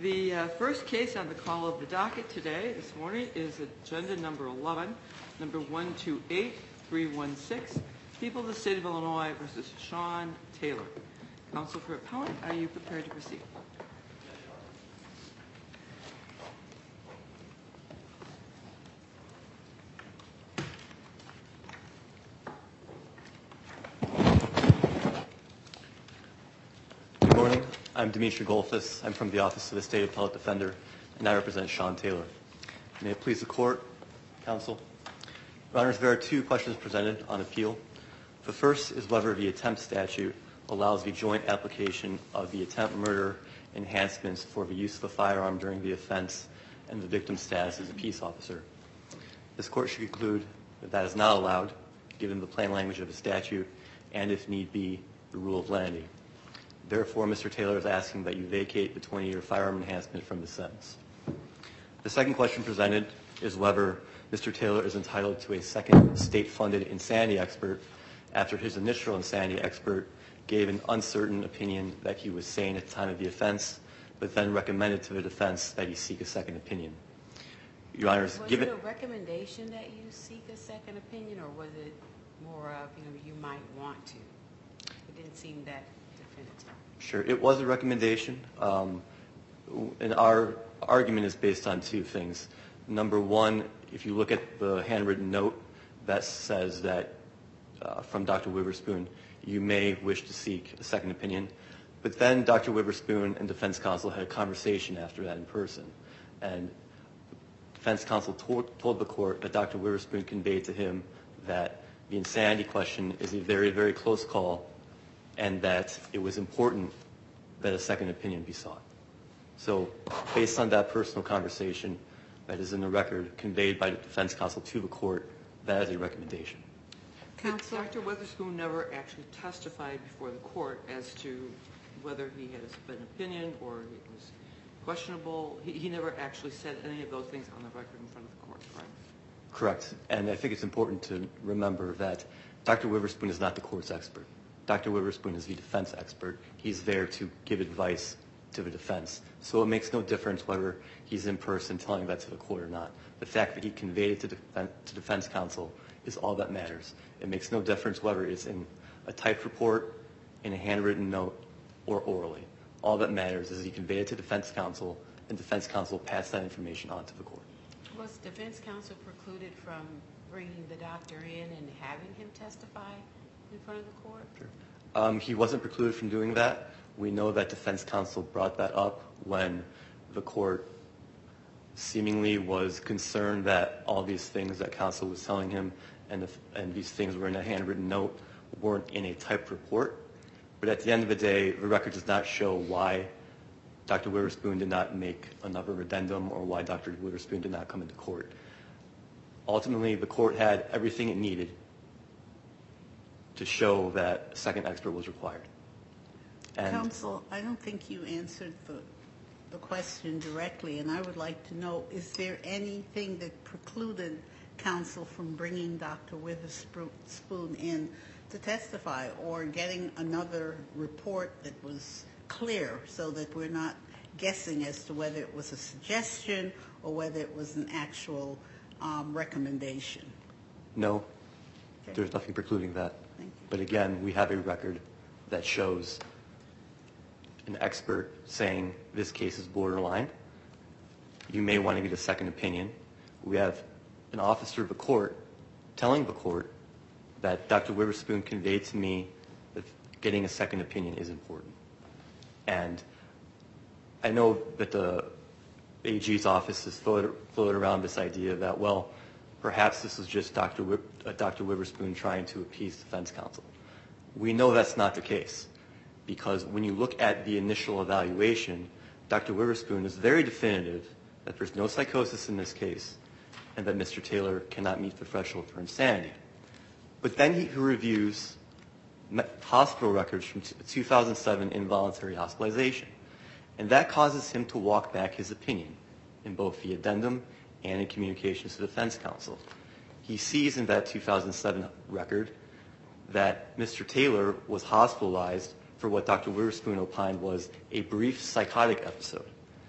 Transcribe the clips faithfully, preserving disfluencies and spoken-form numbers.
The uh, first case on the call of the docket today, this morning, is agenda number eleven, number one two eight three one six, People of the State of Illinois versus Sean Taylor. Counsel for Appellant, are you prepared to proceed? Good morning. I'm Dimitri Golfis. I'm from the Office of the State Appellate Defender, and I represent Sean Taylor. May it please the Court, Counsel. Your Honors, there are two questions presented on appeal. The first is whether the attempt statute allows the joint application of the attempt murder enhancements for the use of a firearm during the offense and the victim's status as a peace officer. This Court should conclude that that is not allowed, given the plain language of the statute and, if need be, the rule of lenity. Therefore, Mister Taylor is asking that you vacate the twenty-year firearm enhancement from the sentence. The second question presented is whether Mister Taylor is entitled to a second state-funded insanity expert after his initial insanity expert gave an uncertain opinion that he was sane at the time of the offense, but then recommended to the defense that he seek a second opinion. Your Honors, was given... it a recommendation that you seek a second opinion, or was it more of, you know, you might want to? It didn't seem that definitive. Sure, it was a recommendation, um, and our argument is based on two things. Number one, if you look at the handwritten note that says that uh, from Doctor Witherspoon, you may wish to seek a second opinion, but then Doctor Witherspoon and defense counsel had a conversation after that in person, and defense counsel told, told the court that Doctor Witherspoon conveyed to him that the insanity question is a very, very close call, and that it was important that a second opinion be sought. So based on that personal conversation that is in the record conveyed by the defense counsel to the court, that is a recommendation. Counsel? Doctor Witherspoon never actually testified before the court as to whether he has an opinion or it was questionable. He, he never actually said any of those things on the record in front of the court, right? Correct. And I think it's important to remember that Doctor Witherspoon is not the court's expert. Doctor Witherspoon is the defense expert. He's there to give advice to the defense. So it makes no difference whether he's in person telling that to the court or not. The fact that he conveyed it to, defen- to defense counsel is all that matters. It makes no difference whether it's in a typed report, in a handwritten note, or orally. All that matters is he conveyed it to defense counsel, and defense counsel passed that information on to the court. Was defense counsel precluded from bringing the doctor in and having him testify in front of the court? Sure. Um, he wasn't precluded from doing that. We know that defense counsel brought that up when the court seemingly was concerned that all these things that counsel was telling him and, the, and these things were in a handwritten note weren't in a typed report. But at the end of the day, the record does not show why Doctor Witherspoon did not make another addendum or why Doctor Witherspoon did not come into court. Ultimately, the court had everything it needed to show that a second expert was required. And Counsel, I don't think you answered the, the question directly, and I would like to know, is there anything that precluded counsel from bringing Doctor Witherspoon in to testify or getting another report that was clear so that we're not guessing as to whether it was a suggestion or whether it was an actual um, recommendation? No, Okay. there's nothing precluding that. Thank you. But again, we have a record that shows an expert saying this case is borderline. You may want to get a second opinion. We have an officer of the court telling the court that Doctor Witherspoon conveyed to me that getting a second opinion is important. And I know that the A G's office has floated, floated around this idea that, well, perhaps this is just Doctor Wi- uh, Doctor Witherspoon trying to appease defense counsel. We know that's not the case, because when you look at the initial evaluation, Doctor Witherspoon is very definitive that there's no psychosis in this case and that Mister Taylor cannot meet the threshold for insanity. But then he reviews hospital records from two thousand seven involuntary hospitalization, and that causes him to walk back his opinion in both the addendum and in communications to defense counsel. He sees in that two thousand seven record that Mister Taylor was hospitalized for what Doctor Witherspoon opined was a brief psychotic episode.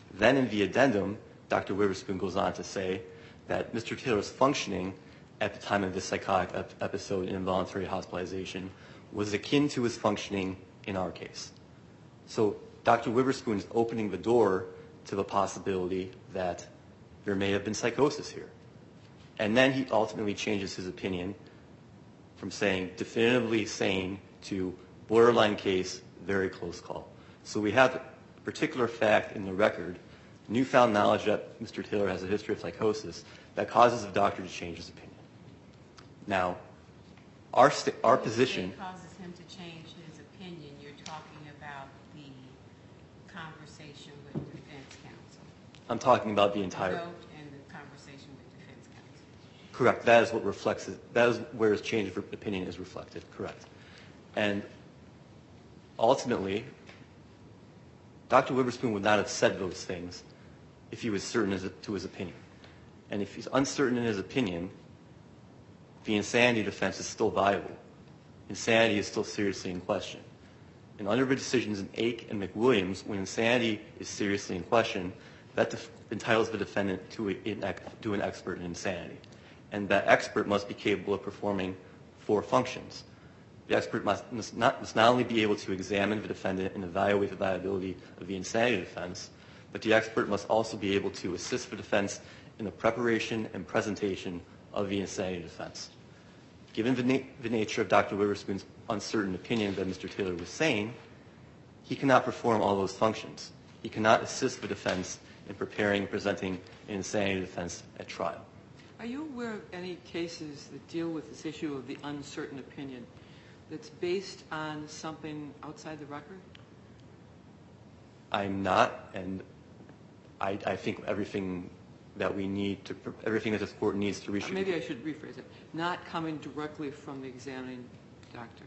Then in the addendum, Doctor Witherspoon goes on to say that Mister Taylor's functioning at the time of this psychotic ep- episode in involuntary hospitalization was akin to his functioning in our case. So Doctor Witherspoon is opening the door to the possibility that there may have been psychosis here. And then he ultimately changes his opinion from saying definitively sane to borderline case, very close call. So we have a particular fact in the record, newfound knowledge that Mister Taylor has a history of psychosis, that causes the doctor to change his opinion. Now, our, st- our position... It causes him to change his opinion. You're talking about the conversation with defense counsel. I'm talking about the entire... The note and the conversation with defense counsel. Correct. That is what reflects it. That is where his change of opinion is reflected. Correct. And ultimately, Doctor Witherspoon would not have said those things if he was certain as to his opinion. And if he's uncertain in his opinion, the insanity defense is still viable. Insanity is still seriously in question. And under the decisions in Ake and McWilliams, when insanity is seriously in question, that def- entitles the defendant to, a, in, to an expert in insanity. And that expert must be capable of performing four functions. The expert must, must, not, must not only be able to examine the defendant and evaluate the viability of the insanity defense, but the expert must also be able to assist the defense in the preparation and presentation of the insanity defense. Given the, na- the nature of Doctor Witherspoon's uncertain opinion that Mister Taylor was sane, he cannot perform all those functions. He cannot assist the defense in preparing and presenting an insanity defense at trial. Are you aware of any cases that deal with this issue of the uncertain opinion that's based on something outside the record? I'm not, and I, I think everything that we need to, everything that this court needs to reach. Or maybe I should rephrase it. Not coming directly from the examining doctor.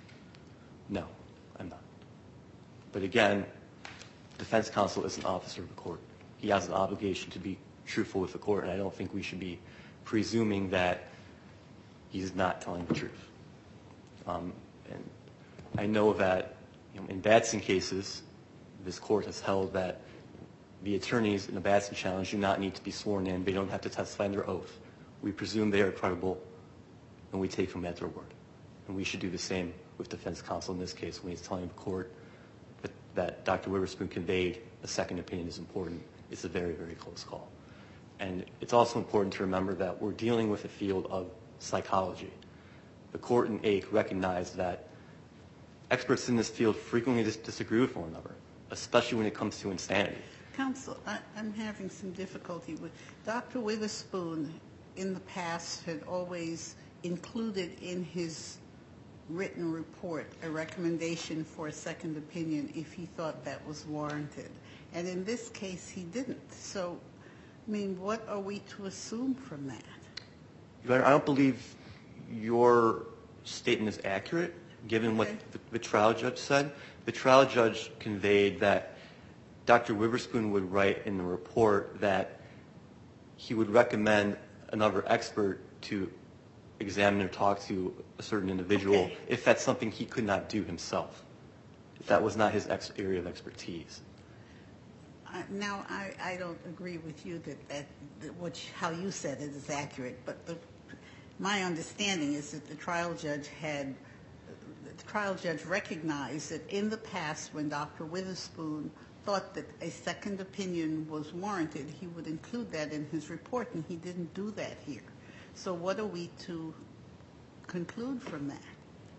No, I'm not. But again, defense counsel is an officer of the court. He has an obligation to be truthful with the court, and I don't think we should be presuming that he's not telling the truth. Um, and I know that you know, in Batson cases, this court has held that the attorneys in the Batson challenge do not need to be sworn in. They don't have to testify under oath. We presume they are credible, and we take them at their word. And we should do the same with defense counsel in this case when he's telling the court that, that Doctor Witherspoon conveyed a second opinion is important. It's a very, very close call. And it's also important to remember that we're dealing with a field of psychology. The court in Ake recognized that experts in this field frequently dis- disagree with one another, especially when it comes to insanity. Counsel, I, I'm having some difficulty with Doctor Witherspoon in the past had always included in his written report a recommendation for a second opinion if he thought that was warranted. And in this case, he didn't. So, I mean, what are we to assume from that? Your Honor, I don't believe your statement is accurate, given Okay. what the, the trial judge said. The trial judge conveyed that Doctor Witherspoon would write in the report that he would recommend another expert to examine or talk to a certain individual Okay. if that's something he could not do himself, if that was not his ex- area of expertise. Uh, now, I, I don't agree with you that, that, that which, how you said it is accurate, but the, my understanding is that the trial judge had, the trial judge recognized that in the past when Doctor Witherspoon thought that a second opinion was warranted, he would include that in his report, and he didn't do that here. So what are we to conclude from that?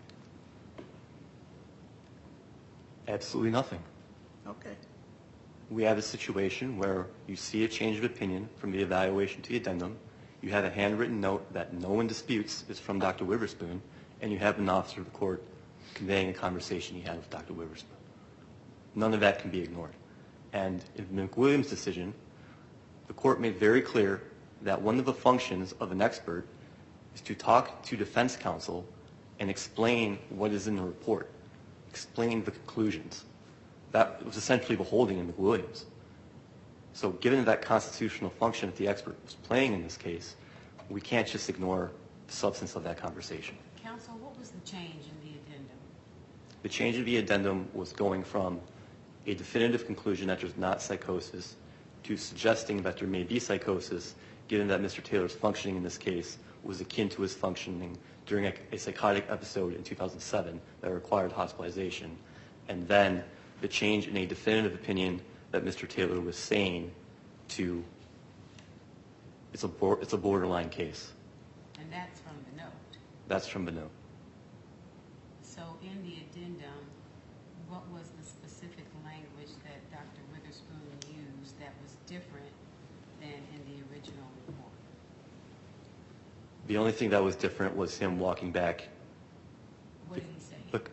Absolutely nothing. Okay. We have a situation where you see a change of opinion from the evaluation to the addendum. You have a handwritten note that no one disputes is from Doctor Witherspoon, and you have an officer of the court conveying a conversation he had with Doctor Witherspoon. None of that can be ignored. And in McWilliams' decision, the court made very clear that one of the functions of an expert is to talk to defense counsel and explain what is in the report, explain the conclusions. That was essentially the holding in McWilliams. So given that constitutional function that the expert was playing in this case, we can't just ignore the substance of that conversation. Counsel, what was the change in the addendum? The change of the addendum was going from a definitive conclusion that there's not psychosis to suggesting that there may be psychosis, given that Mister Taylor's functioning in this case was akin to his functioning during a, a psychotic episode in two thousand seven that required hospitalization, and then the change in a definitive opinion that Mister Taylor was sane to it's a, bor- it's a borderline case. And that's from the note. That's from the note. So in the addendum, what was the specific language that Doctor Witherspoon used that was different than in the original report? The only thing that was different was him walking back. What did he say? Look.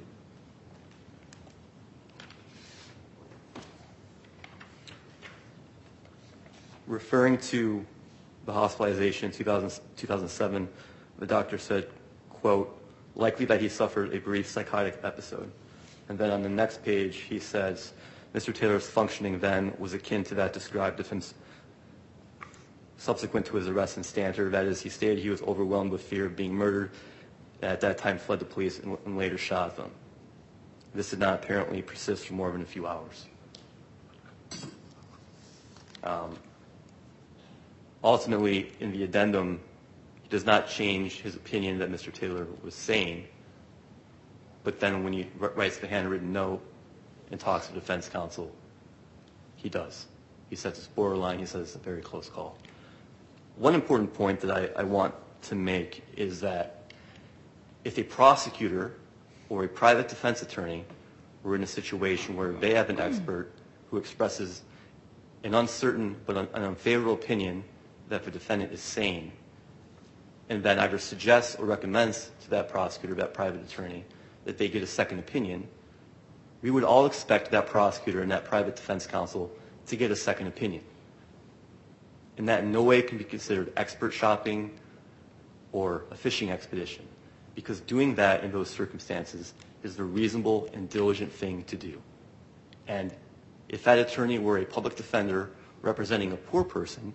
Referring to the hospitalization in two thousand, two thousand seven, the doctor said, quote, likely that he suffered a brief psychotic episode. And then on the next page, he says, Mister Taylor's functioning then was akin to that described of him subsequent to his arrest in Stanter. That is, he stated he was overwhelmed with fear of being murdered, and at that time fled the police and, and later shot them. This did not apparently persist for more than a few hours. Um, ultimately, in the addendum, he does not change his opinion that Mister Taylor was sane, but then when he writes the handwritten note and talks to defense counsel, he does. He says it's borderline, he says it's a very close call. One important point that I, I want to make is that if a prosecutor or a private defense attorney were in a situation where they have an expert who expresses an uncertain but an unfavorable opinion that the defendant is sane, and then either suggests or recommends to that prosecutor, that private attorney, that they get a second opinion, we would all expect that prosecutor and that private defense counsel to get a second opinion. And that in no way can be considered expert shopping or a fishing expedition, because doing that in those circumstances is the reasonable and diligent thing to do. And if that attorney were a public defender representing a poor person,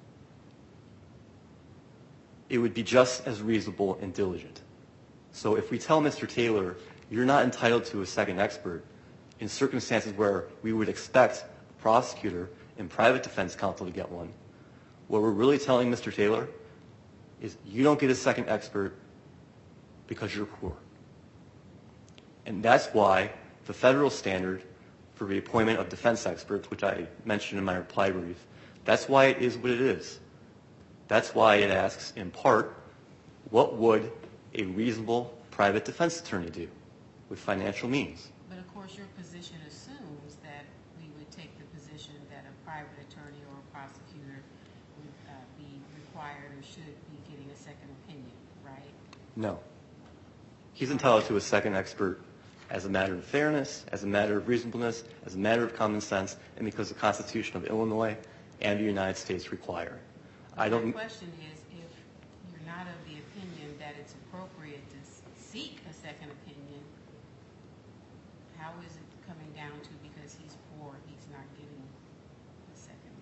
it would be just as reasonable and diligent. So if we tell Mister Taylor, you're not entitled to a second expert, in circumstances where we would expect a prosecutor and private defense counsel to get one, what we're really telling Mister Taylor is you don't get a second expert because you're poor. And that's why the federal standard for the appointment of defense experts, which I mentioned in my reply brief, that's why it is what it is. That's why it asks, in part, what would a reasonable private defense attorney do with financial means? But of course, your position assumes that we would take the position that a private attorney or a prosecutor would uh, be required or should be getting a second opinion, right? No. He's entitled to a second expert as a matter of fairness, as a matter of reasonableness, as a matter of common sense, and because the Constitution of Illinois and the United States require. I don't. My question is, if you're not of the opinion that it's appropriate to seek a second opinion, how is it coming down to because he's poor, he's not getting a second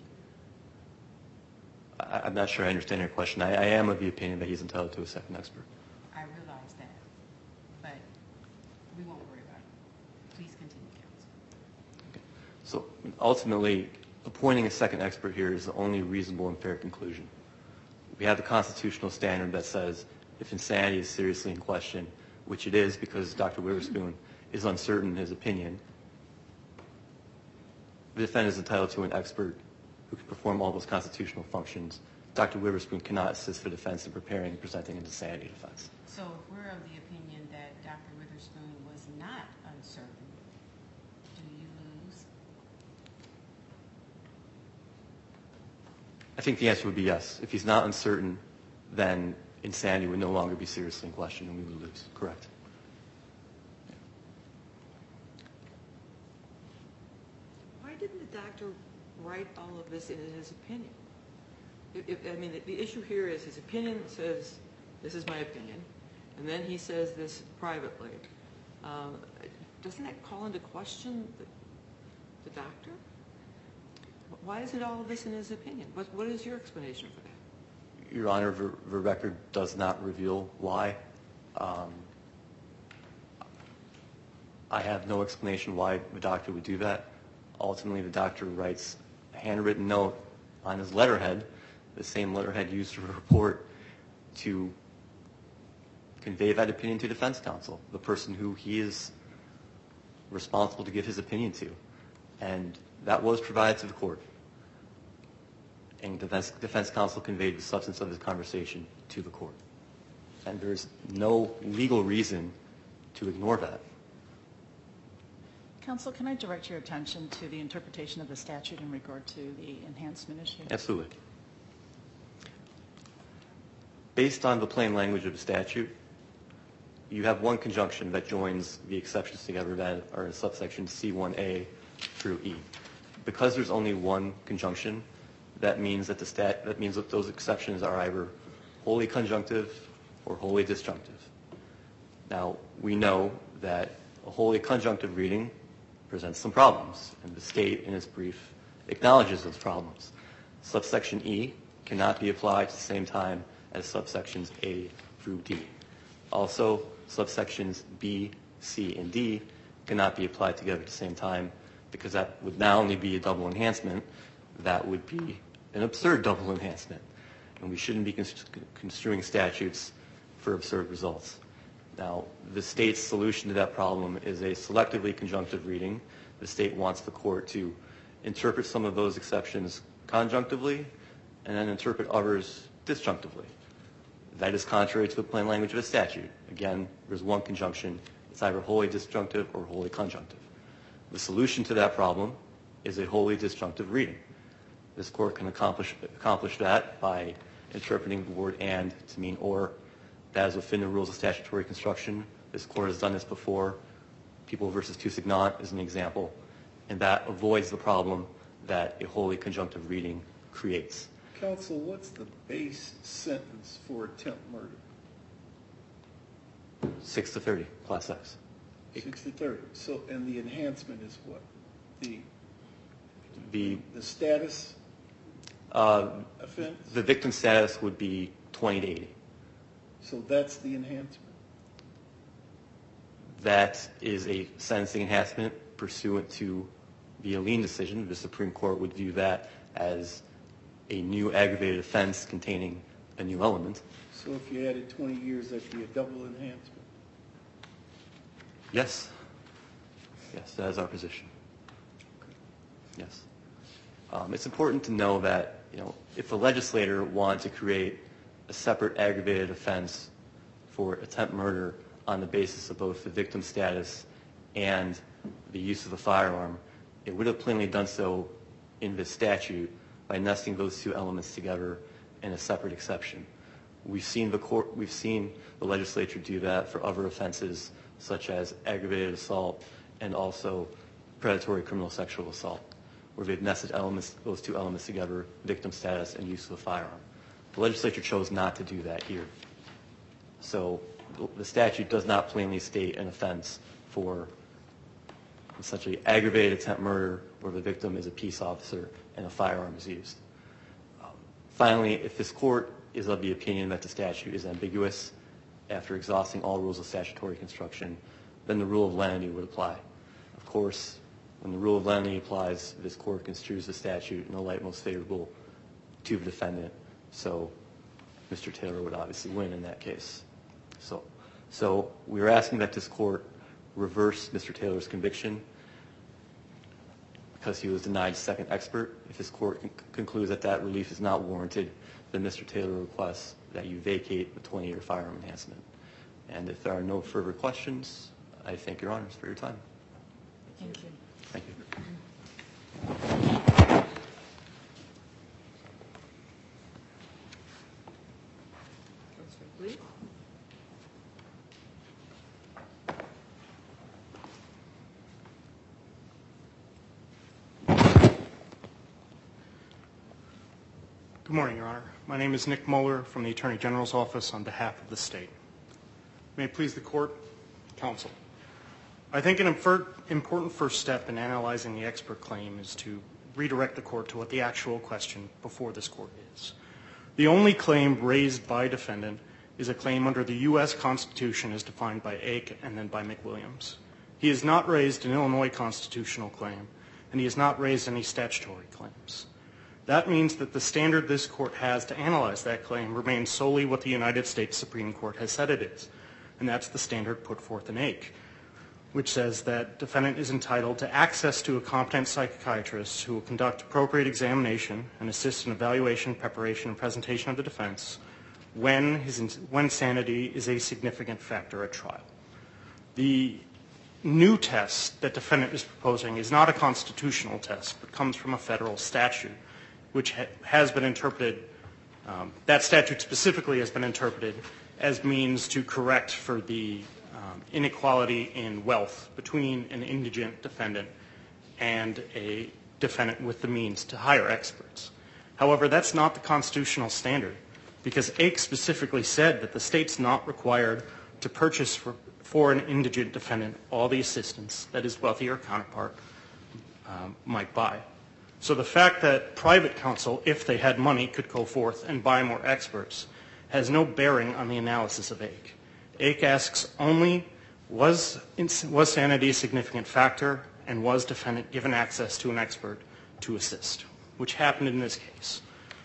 opinion? I, I'm not sure I understand your question. I, I am of the opinion that he's entitled to a second expert. I realize that, but we won't worry about it. Please continue, counsel. Okay. So ultimately, appointing a second expert here is the only reasonable and fair conclusion. We have the constitutional standard that says if insanity is seriously in question, which it is because Doctor Witherspoon is uncertain in his opinion, the defendant is entitled to an expert who can perform all those constitutional functions. Doctor Witherspoon cannot assist the defense in preparing and presenting an insanity defense. So if we're of the opinion that Doctor Witherspoon was not uncertain, do you lose? I think the answer would be yes. If he's not uncertain, then insanity would no longer be seriously in question and we would lose. Correct. Why didn't the doctor write all of this in his opinion? If, if, I mean, the, the issue here is his opinion says, this is my opinion, and then he says this privately. Um, doesn't that call into question the, the doctor? Why isn't all of this in his opinion? What, what is your explanation for that? Your Honor, the, the record does not reveal why. Um, I have no explanation why the doctor would do that. Ultimately, the doctor writes a handwritten note on his letterhead, the same letterhead used to report to convey that opinion to defense counsel, the person who he is responsible to give his opinion to. And that was provided to the court. And defense, defense counsel conveyed the substance of his conversation to the court. And there's no legal reason to ignore that. Counsel, can I direct your attention to the interpretation of the statute in regard to the enhancement issue? Absolutely. Based on the plain language of the statute, you have one conjunction that joins the exceptions together that are in subsection C one A through E. Because there's only one conjunction, that means that the stat that means that those exceptions are either wholly conjunctive or wholly disjunctive. Now, we know that a wholly conjunctive reading presents some problems, and the state in its brief acknowledges those problems. Subsection E cannot be applied at the same time as subsections A through D. Also, subsections B, C, and D cannot be applied together at the same time because that would not only be a double enhancement, that would be an absurd double enhancement. And we shouldn't be construing statutes for absurd results. Now, the state's solution to that problem is a selectively conjunctive reading. The state wants the court to interpret some of those exceptions conjunctively and then interpret others disjunctively. That is contrary to the plain language of the statute. Again, there's one conjunction. It's either wholly disjunctive or wholly conjunctive. The solution to that problem is a wholly disjunctive reading. This court can accomplish, accomplish that by interpreting the word and to mean or. That is within the rules of statutory construction. This court has done this before. People versus Toussignant is an example. And that avoids the problem that a wholly conjunctive reading creates. Counsel, what's the base sentence for attempt murder? six to thirty, class X. six to thirty. So, and the enhancement is what? The The, the status uh, offense? the victim status would be twenty to eighty. So that's the enhancement? That is a sentencing enhancement pursuant to the Alene decision. The Supreme Court would view that as a new aggravated offense containing a new element. So if you added twenty years, that'd be a double enhancement? Yes. Yes, that is our position. Yes. Um, it's important to know that, you know, if a legislator wanted to create a separate aggravated offense for attempt murder on the basis of both the victim status and the use of a firearm, it would have plainly done so in this statute by nesting those two elements together in a separate exception. We've seen the court, we've seen the legislature do that for other offenses such as aggravated assault and also predatory criminal sexual assault, where they've nested elements, those two elements together, victim status and use of a firearm. The legislature chose not to do that here. So the statute does not plainly state an offense for essentially aggravated attempt murder where the victim is a peace officer and a firearm is used. Um, finally, if this court is of the opinion that the statute is ambiguous after exhausting all rules of statutory construction, then the rule of lenity would apply. Of course, when the rule of lenity applies, this court construes the statute in the light most favorable to the defendant. So Mister Taylor would obviously win in that case. So, so we're asking that this court reverse Mister Taylor's conviction because he was denied a second expert. If this court con- concludes that that relief is not warranted, then Mister Taylor requests that you vacate the twenty-year firearm enhancement. And if there are no further questions, I thank your honors for your time. Thank you. Thank you. Councilor Lee? Good morning, Your Honor. My name is Nick Mueller from the Attorney General's Office on behalf of the state. May it please the court, counsel. I think an important first step in analyzing the expert claim is to redirect the court to what the actual question before this court is. The only claim raised by defendant is a claim under the U S Constitution as defined by Ake and then by McWilliams. He has not raised an Illinois constitutional claim, and he has not raised any statutory claims. That means that the standard this court has to analyze that claim remains solely what the United States Supreme Court has said it is, and that's the standard put forth in Ake, which says that defendant is entitled to access to a competent psychiatrist who will conduct appropriate examination and assist in evaluation, preparation, and presentation of the defense when, his, when sanity is a significant factor at trial. The new test that defendant is proposing is not a constitutional test, but comes from a federal statute, which ha- has been interpreted, um, that statute specifically has been interpreted as means to correct for the um, inequality in wealth between an indigent defendant and a defendant with the means to hire experts. However, that's not the constitutional standard, because Ake specifically said that the state's not required to purchase for, for an indigent defendant all the assistance that his wealthier counterpart um, might buy. So the fact that private counsel, if they had money, could go forth and buy more experts has no bearing on the analysis of Ake. Ake asks only, was, was sanity a significant factor, and was defendant given access to an expert to assist, which happened in this case.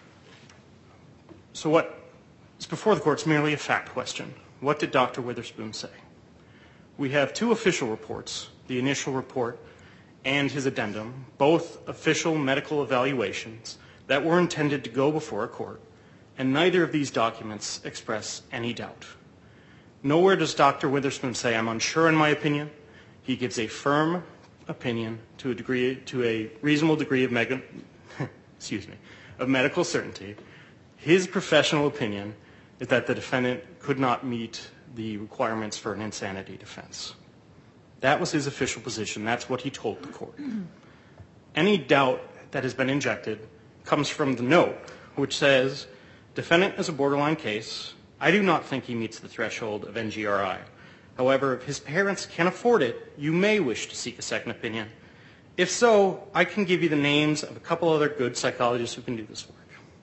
So what is before the court is merely a fact question. What did Doctor Witherspoon say? We have two official reports, the initial report and his addendum, both official medical evaluations that were intended to go before a court, and neither of these documents express any doubt. Nowhere does Doctor Witherspoon say, I'm unsure in my opinion. He gives a firm opinion to a degree, to a reasonable degree of, mega, excuse me, of medical certainty. His professional opinion is that the defendant could not meet the requirements for an insanity defense. That was his official position. That's what he told the court. Any doubt that has been injected comes from the note, which says, defendant is a borderline case. I do not think he meets the threshold of N G R I. However, if his parents can afford it, you may wish to seek a second opinion. If so, I can give you the names of a couple other good psychologists who can do this work.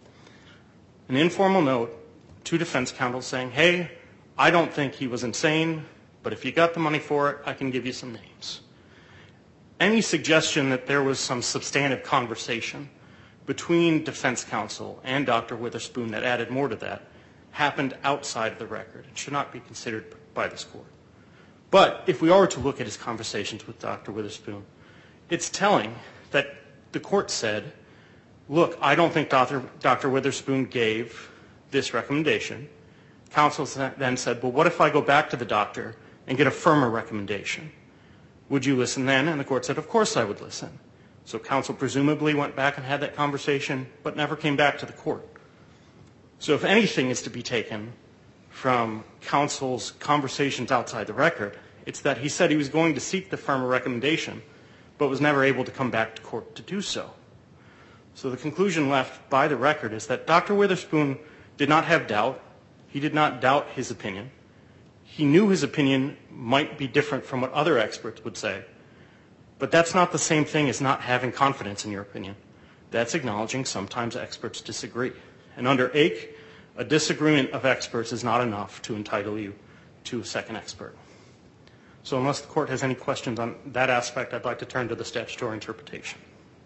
An informal note to defense counsel saying, hey, I don't think he was insane, but if you got the money for it, I can give you some names. Any suggestion that there was some substantive conversation between defense counsel and Doctor Witherspoon that added more to that happened outside of the record and should not be considered by this court. But if we are to look at his conversations with Doctor Witherspoon, it's telling that the court said, look, I don't think Doctor Doctor Witherspoon gave this recommendation. Counsel then said, well, what if I go back to the doctor and get a firmer recommendation? Would you listen then? And the court said, of course I would listen. So counsel presumably went back and had that conversation, but never came back to the court. So if anything is to be taken from counsel's conversations outside the record, it's that he said he was going to seek the firmer recommendation, but was never able to come back to court to do so. So the conclusion left by the record is that Doctor Witherspoon did not have doubt. He did not doubt his opinion. He knew his opinion might be different from what other experts would say, but that's not the same thing as not having confidence in your opinion. That's acknowledging sometimes experts disagree. And under Ake, a disagreement of experts is not enough to entitle you to a second expert. So unless the court has any questions on that aspect, I'd like to turn to the statutory interpretation.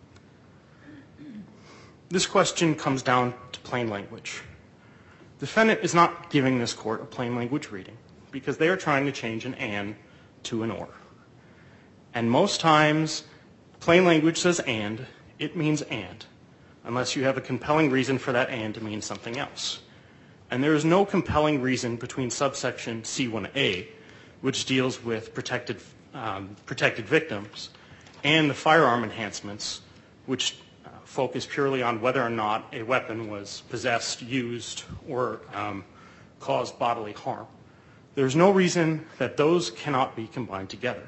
This question comes down to plain language. Defendant is not giving this court a plain language reading because they are trying to change an and to an or. And most times, plain language says and, it means and, unless you have a compelling reason for that and to mean something else. And there is no compelling reason between subsection C one A, which deals with protected, um, protected victims, and the firearm enhancements, which uh, focus purely on whether or not a weapon was possessed, used, or um, caused bodily harm. There's no reason that those cannot be combined together.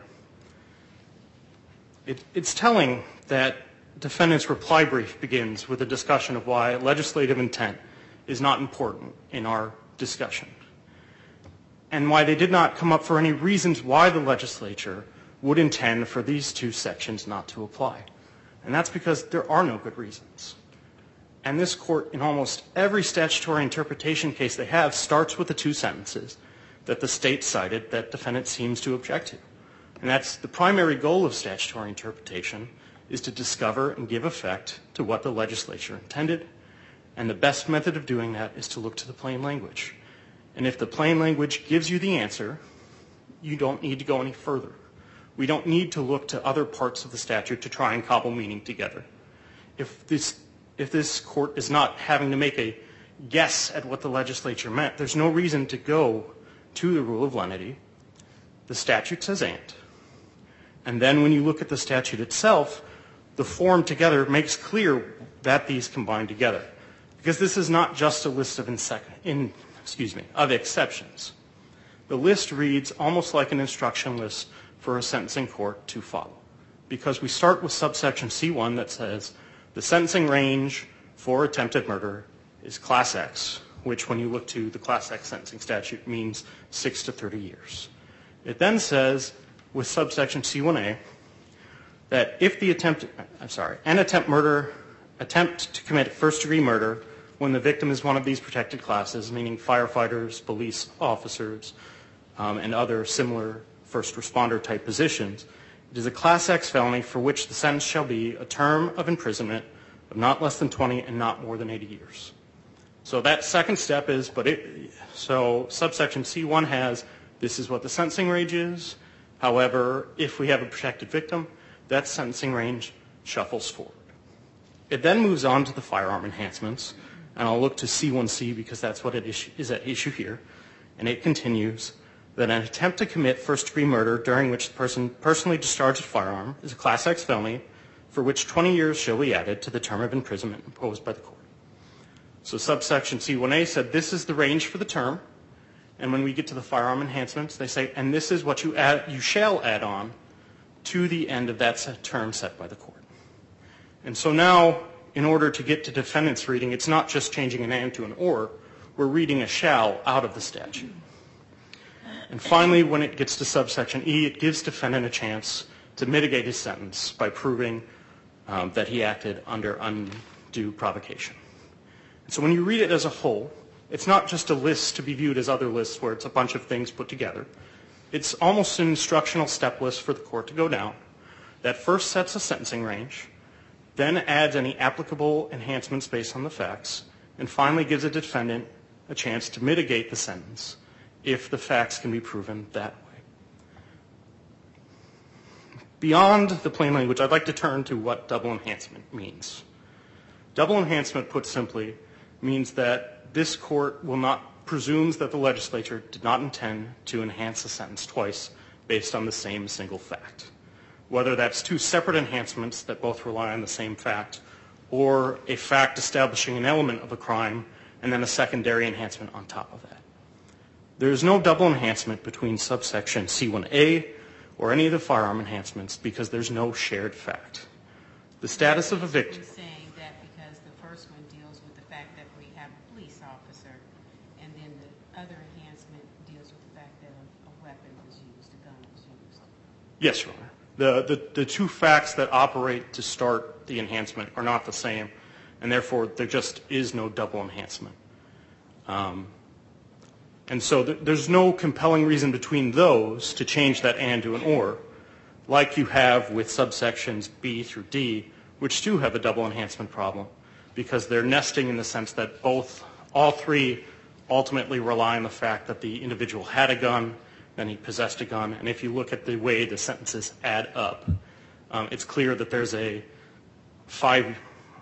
It, it's telling that defendant's reply brief begins with a discussion of why legislative intent is not important in our discussion, and why they did not come up for any reasons why the legislature would intend for these two sections not to apply. And that's because there are no good reasons. And this court, in almost every statutory interpretation case they have, starts with the two sentences that the state cited that defendant seems to object to. And that's the primary goal of statutory interpretation, is to discover and give effect to what the legislature intended, and the best method of doing that is to look to the plain language. And if the plain language gives you the answer, you don't need to go any further. We don't need to look to other parts of the statute to try and cobble meaning together. If this, if this court is not having to make a guess at what the legislature meant, there's no reason to go to the rule of lenity. The statute says and. And then when you look at the statute itself, the form together makes clear that these combine together. Because this is not just a list of, insec- in, excuse me, of exceptions. The list reads almost like an instruction list for a sentencing court to follow. Because we start with subsection C one that says the sentencing range for attempted murder is class X, which when you look to the class X sentencing statute means six to thirty years. It then says with subsection C one A that if the attempt, I'm sorry, an attempt murder, attempt to commit first degree murder when the victim is one of these protected classes, meaning firefighters, police officers, um, and other similar first responder type positions, it is a class X felony for which the sentence shall be a term of imprisonment of not less than twenty and not more than eighty years. So that second step is, but it, so subsection C one has, this is what the sentencing range is. However, if we have a protected victim, that sentencing range shuffles forward. It then moves on to the firearm enhancements, and I'll look to C one C because that's what it is at issue here. And it continues that an attempt to commit first-degree murder during which the person personally discharged a firearm is a class X felony for which twenty years shall be added to the term of imprisonment imposed by the court. So subsection C one A said this is the range for the term, and when we get to the firearm enhancements, they say, and this is what you add, you shall add on to the end of that term set by the court. And so now, in order to get to defendant's reading, it's not just changing an and to an or, we're reading a shall out of the statute. And finally, when it gets to subsection E, it gives defendant a chance to mitigate his sentence by proving um, that he acted under undue provocation. So when you read it as a whole, it's not just a list to be viewed as other lists where it's a bunch of things put together. It's almost an instructional step list for the court to go down that first sets a sentencing range, then adds any applicable enhancements based on the facts, and finally gives a defendant a chance to mitigate the sentence if the facts can be proven that way. Beyond the plain language, I'd like to turn to what double enhancement means. Double enhancement, put simply, means that this court will not, presumes that the legislature did not intend to enhance a sentence twice based on the same single fact. Whether that's two separate enhancements that both rely on the same fact, or a fact establishing an element of a crime, and then a secondary enhancement on top of that. There is no double enhancement between subsection C one A or any of the firearm enhancements because there's no shared fact. The status of a victim. You're saying that because the first one deals with the fact that we have a police officer, and then the other enhancement deals with the fact that a, a weapon was used, a gun was used. Yes, Your Honor. The, the, the two facts that operate to start the enhancement are not the same, and therefore there just is no double enhancement. Um, and so th- there's no compelling reason between those to change that and to an or, like you have with subsections B through D, which do have a double enhancement problem, because they're nesting in the sense that both, all three ultimately rely on the fact that the individual had a gun, then he possessed a gun, and if you look at the way the sentences add up, um, it's clear that there's a five,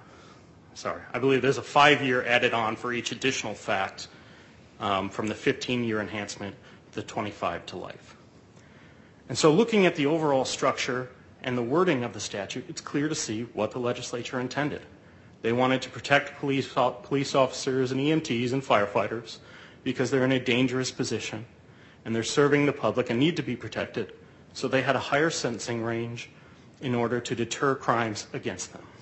sorry, I believe there's a five-year added on for each additional fact um, from the fifteen-year enhancement to twenty-five to life. And so looking at the overall structure and the wording of the statute, it's clear to see what the legislature intended. They wanted to protect police, police officers and E M Ts and firefighters because they're in a dangerous position and they're serving the public and need to be protected. So they had a higher sentencing range in order to deter crimes against them.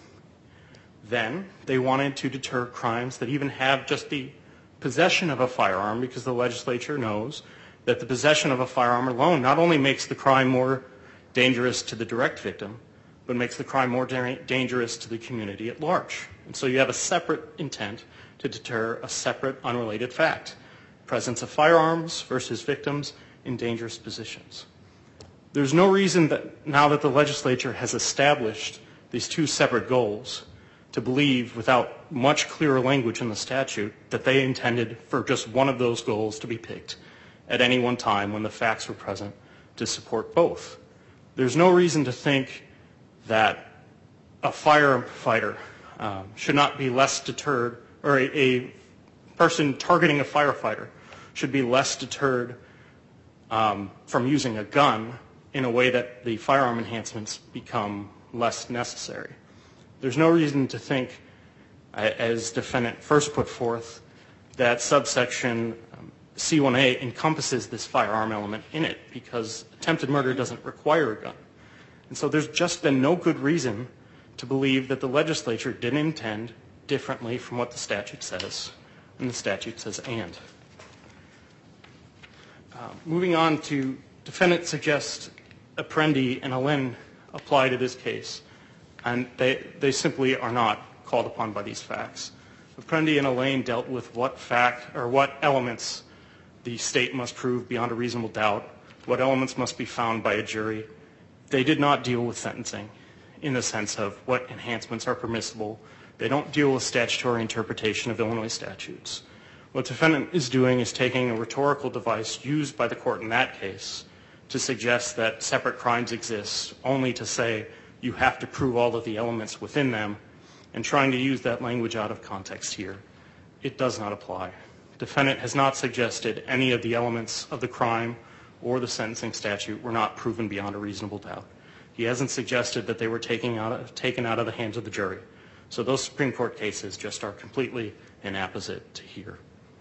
Then they wanted to deter crimes that even have just the possession of a firearm, because the legislature knows that the possession of a firearm alone not only makes the crime more dangerous to the direct victim, but makes the crime more da- dangerous to the community at large. And so you have a separate intent to deter a separate unrelated fact, presence of firearms versus victims in dangerous positions. There's no reason that now that the legislature has established these two separate goals, to believe without much clearer language in the statute that they intended for just one of those goals to be picked at any one time when the facts were present to support both. There's no reason to think that a firefighter um, should not be less deterred, or a, a person targeting a firefighter should be less deterred um, from using a gun in a way that the firearm enhancements become less necessary. There's no reason to think, as defendant first put forth, that subsection um, C one A encompasses this firearm element in it, because attempted murder doesn't require a gun. And so there's just been no good reason to believe that the legislature didn't intend differently from what the statute says, and the statute says and. Uh, moving on to, defendant suggests Apprendi and Allen apply to this case, and they, they simply are not called upon by these facts. Apprendi and Allen dealt with what fact or what elements the state must prove beyond a reasonable doubt, what elements must be found by a jury. They did not deal with sentencing in the sense of what enhancements are permissible. They don't deal with statutory interpretation of Illinois statutes. What the defendant is doing is taking a rhetorical device used by the court in that case to suggest that separate crimes exist, only to say you have to prove all of the elements within them, and trying to use that language out of context here. It does not apply. Defendant has not suggested any of the elements of the crime or the sentencing statute were not proven beyond a reasonable doubt. He hasn't suggested that they were taken out of, taken out of the hands of the jury. So those Supreme Court cases just are completely inapposite to here.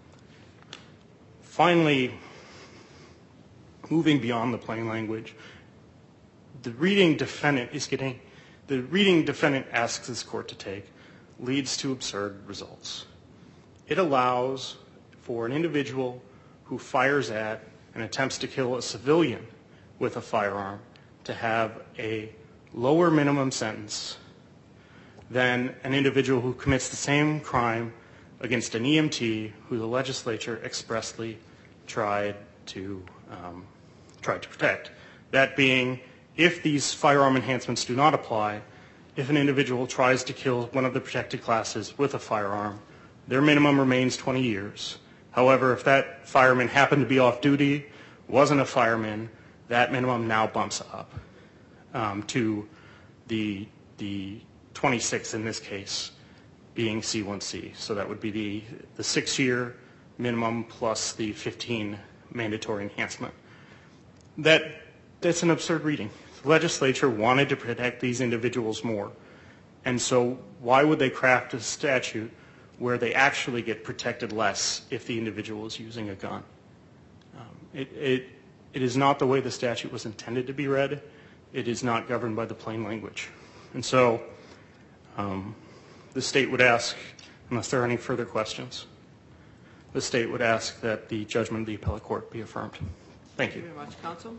Finally, moving beyond the plain language, the reading defendant is getting, the reading defendant asks this court to take leads to absurd results. It allows for an individual who fires at and attempts to kill a civilian with a firearm to have a lower minimum sentence than an individual who commits the same crime against an E M T who the legislature expressly tried to um, tried to protect. That being, if these firearm enhancements do not apply, if an individual tries to kill one of the protected classes with a firearm, their minimum remains twenty years. However, if that fireman happened to be off duty, wasn't a fireman, that minimum now bumps up um, to the the twenty-six in this case, being C one C. So that would be the, the six-year minimum plus the fifteen mandatory enhancement. That, that's an absurd reading. The legislature wanted to protect these individuals more. And so why would they craft a statute where they actually get protected less if the individual is using a gun? Um, it, it, it is not the way the statute was intended to be read. It is not governed by the plain language. And so um, the state would ask, unless there are any further questions, the state would ask that the judgment of the appellate court be affirmed. Thank you. Thank you very much, counsel.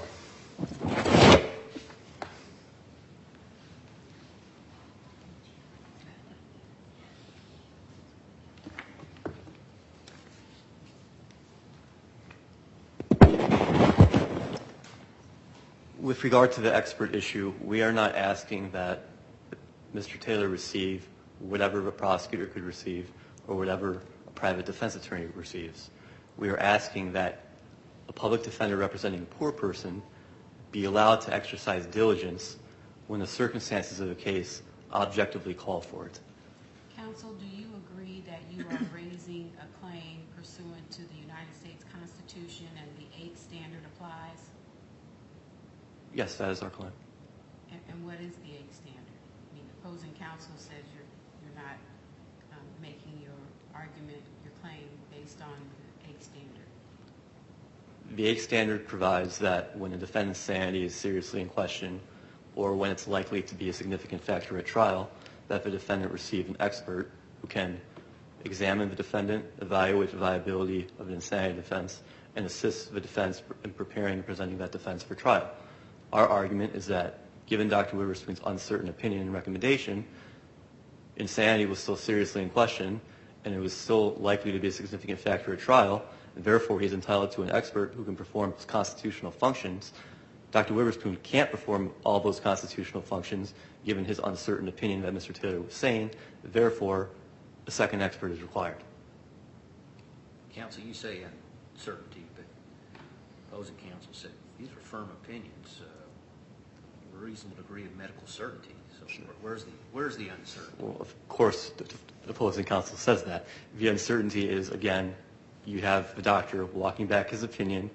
With regard to the expert issue, we are not asking that Mister Taylor receive whatever a prosecutor could receive or whatever a private defense attorney receives. We are asking that a public defender representing a poor person be allowed to exercise diligence when the circumstances of the case objectively call for it. Counsel, do you agree that you are raising a claim pursuant to the United States Constitution and the eighth standard applies? Yes, that is our claim. And, and what is the eighth standard? I mean, the opposing counsel says you're, you're not um, making your argument, your claim, based on the eighth standard. The eighth standard provides that when a defendant's sanity is seriously in question or when it's likely to be a significant factor at trial, that the defendant receive an expert who can examine the defendant, evaluate the viability of an insanity defense, and assist the defense in preparing and presenting that defense for trial. Our argument is that, given Doctor Witherspoon's uncertain opinion and recommendation, insanity was still seriously in question, and it was still likely to be a significant factor at trial, and therefore he's entitled to an expert who can perform his constitutional functions Doctor Witherspoon can't perform all those constitutional functions given his uncertain opinion that Mister Taylor was saying. Therefore, a second expert is required. Counsel, you say uncertainty, but opposing counsel said these are firm opinions, uh, a reasonable degree of medical certainty. So sure. where's the where's the uncertainty? Well, of course, the, the opposing counsel says that. The uncertainty is, again, you have the doctor walking back his opinion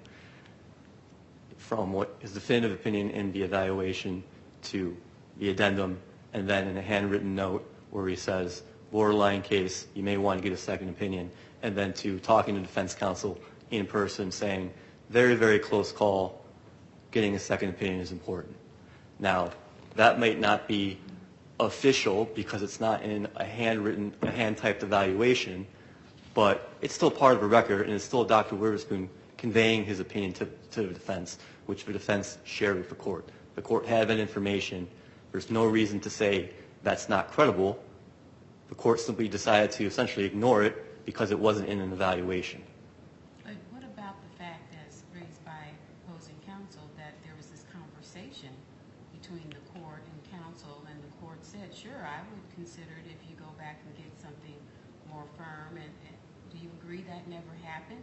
from what his definitive opinion in the evaluation to the addendum, and then in a handwritten note where he says, borderline case, you may want to get a second opinion, and then to talking to defense counsel in person saying, very, very close call, getting a second opinion is important. Now, that might not be official because it's not in a handwritten, a hand-typed evaluation, but it's still part of the record, and it's still Doctor Witherspoon conveying his opinion to, to the defense, which the defense shared with the court. The court had that information. There's no reason to say that's not credible. The court simply decided to essentially ignore it because it wasn't in an evaluation. But what about the fact as raised by opposing counsel that there was this conversation between the court and counsel, and the court said, sure, I would consider it if you go back and get something more firm, and, and do you agree that never happened?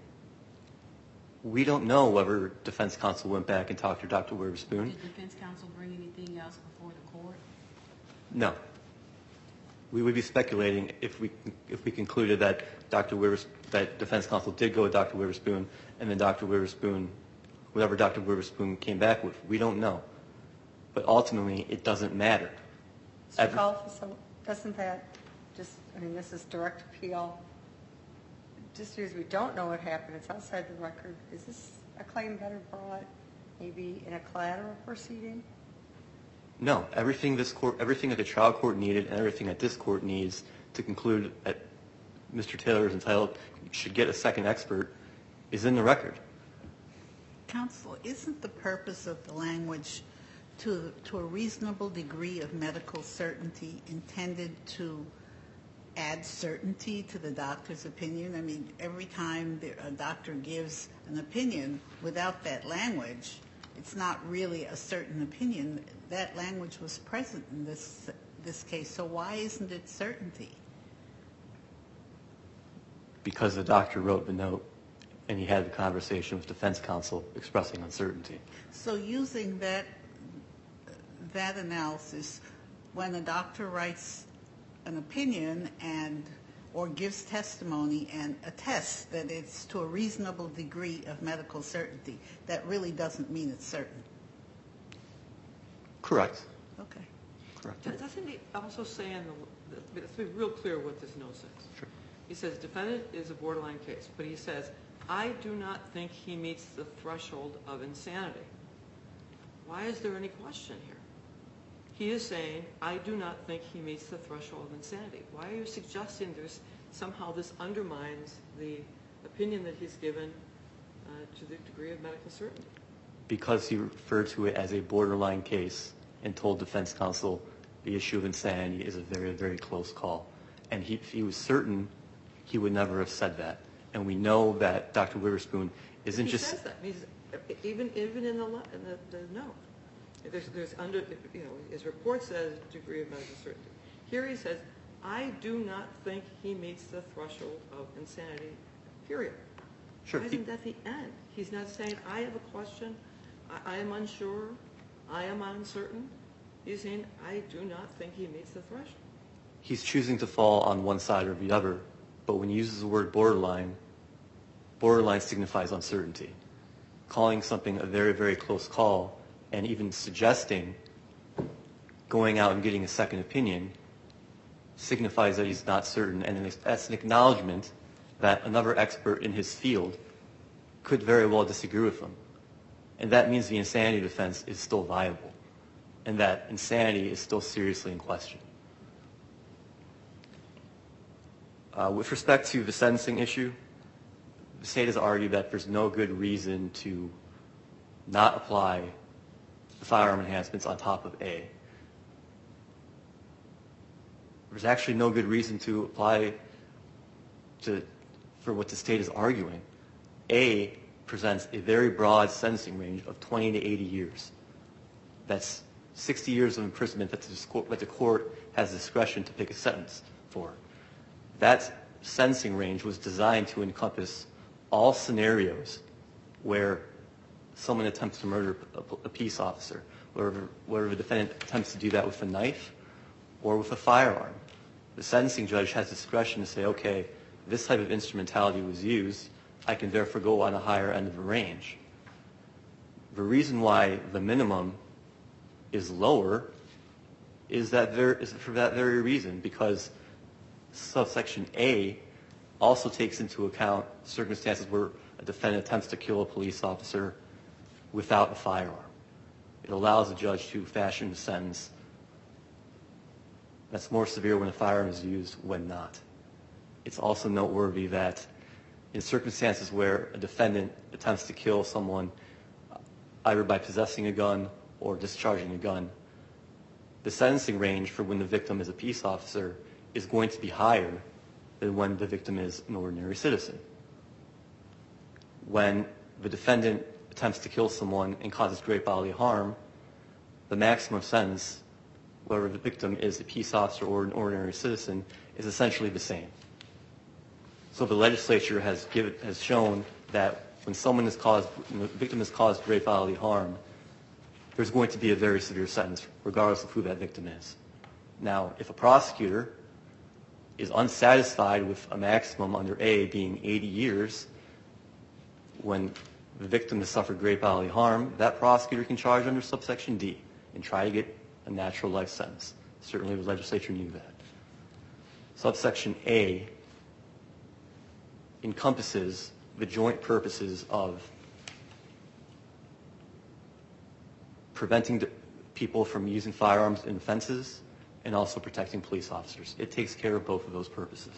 We don't know whether defense counsel went back and talked to Doctor Witherspoon. Did defense counsel bring anything else before the court? No. We would be speculating if we if we concluded that Doctor Withers, that defense counsel did go with Doctor Witherspoon, and then Doctor Witherspoon, whatever Doctor Witherspoon came back with, we don't know. But ultimately, it doesn't matter. Mister Golf, so doesn't that just, I mean, this is direct appeal. Just because we don't know what happened, it's outside the record. Is this a claim better brought maybe in a collateral proceeding? No. Everything this court, everything that the trial court needed, and everything that this court needs to conclude that Mister Taylor is entitled, should get a second expert, is in the record. Counsel, isn't the purpose of the language to to a reasonable degree of medical certainty intended to add certainty to the doctor's opinion? I mean, every time a doctor gives an opinion without that language, it's not really a certain opinion. That language was present in this this case, so why isn't it certainty? Because the doctor wrote the note, and he had the conversation with defense counsel expressing uncertainty. So using that that analysis, when a doctor writes an opinion and or gives testimony and attests that it's to a reasonable degree of medical certainty, that really doesn't mean it's certain. Correct. Okay. Correct. Doesn't he also say in the, let's be real clear what this note says. Sure. He says, defendant is a borderline case, but he says, I do not think he meets the threshold of insanity. Why is there any question here? He is saying, I do not think he meets the threshold of insanity. Why are you suggesting there's somehow this undermines the opinion that he's given uh, to the degree of medical certainty? Because he referred to it as a borderline case and told defense counsel the issue of insanity is a very, very close call. And he, he was certain he would never have said that. And we know that Doctor Witherspoon isn't he just... He says that. He's, even, even in the, in the, the note. There's, there's under, you know, his report says degree of medical certainty. Here he says, I do not think he meets the threshold of insanity, period. Sure. Why isn't that the end? He's not saying, I have a question, I, I am unsure, I am uncertain. He's saying, I do not think he meets the threshold. He's choosing to fall on one side or the other, but when he uses the word borderline, borderline signifies uncertainty. Calling something a very, very close call and even suggesting going out and getting a second opinion signifies that he's not certain, and that's an acknowledgement that another expert in his field could very well disagree with him. And that means the insanity defense is still viable, and that insanity is still seriously in question. Uh, with respect to the sentencing issue, the state has argued that there's no good reason to not apply the firearm enhancements on top of A. There's actually no good reason to apply to, for what the state is arguing. A presents a very broad sentencing range of twenty to eighty years. That's sixty years of imprisonment that the, that the court has discretion to pick a sentence for. That sentencing range was designed to encompass all scenarios where someone attempts to murder a, a peace officer, where, where the defendant attempts to do that with a knife or with a firearm. The sentencing judge has discretion to say, okay, this type of instrumentality was used, I can therefore go on a higher end of the range. The reason why the minimum is lower is that there is for that very reason, because subsection A also takes into account circumstances where a defendant attempts to kill a police officer without a firearm. It allows the judge to fashion a sentence that's more severe when a firearm is used when not. It's also noteworthy that in circumstances where a defendant attempts to kill someone either by possessing a gun or discharging a gun, the sentencing range for when the victim is a peace officer is going to be higher than when the victim is an ordinary citizen. When the defendant attempts to kill someone and causes great bodily harm, the maximum sentence, whether the victim is a peace officer or an ordinary citizen, is essentially the same. So the legislature has given, has shown that when someone is caused, when the victim has caused great bodily harm, there's going to be a very severe sentence, regardless of who that victim is. Now, if a prosecutor is unsatisfied with a maximum under A being eighty years, when the victim has suffered great bodily harm, that prosecutor can charge under subsection D and try to get a natural life sentence. Certainly the legislature knew that. Subsection A encompasses the joint purposes of preventing people from using firearms in offenses and also protecting police officers. It takes care of both of those purposes.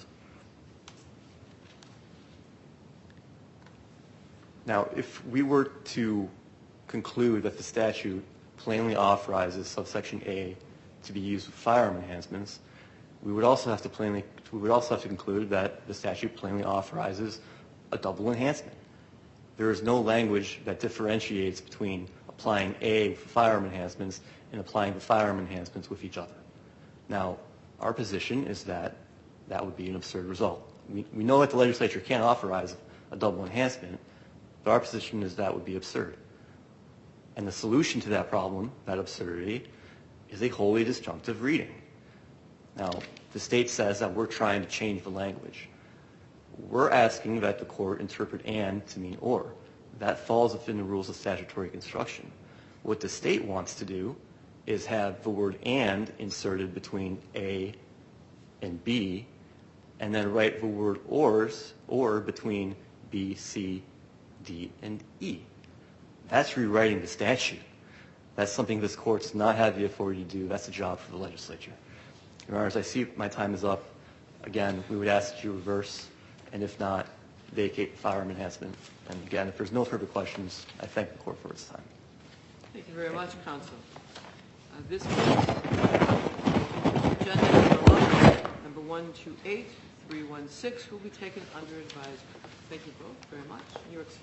Now, if we were to conclude that the statute plainly authorizes subsection A to be used with firearm enhancements, we would also have to plainly, we would also have to conclude that the statute plainly authorizes a double enhancement. There is no language that differentiates between applying A for firearm enhancements and applying the firearm enhancements with each other. Now, our position is that that would be an absurd result. We, we know that the legislature can't authorize a double enhancement, but our position is that would be absurd. And the solution to that problem, that absurdity, is a wholly disjunctive reading. Now, the state says that we're trying to change the language. We're asking that the court interpret and to mean or. That falls within the rules of statutory construction. What the state wants to do is have the word and inserted between A and B, and then write the word ors or between B, C, D, and E. That's rewriting the statute. That's something this court does not have the authority to do. That's a job for the legislature. Your Honors, I see my time is up. Again, we would ask that you reverse, and if not, vacate the firearm enhancement. And again, if there's no further questions, I thank the court for its time. Thank you very much, counsel. Uh, this case, agenda number eleven, number one two eight three one six, will be taken under advisement. Thank you both very much. You're excused.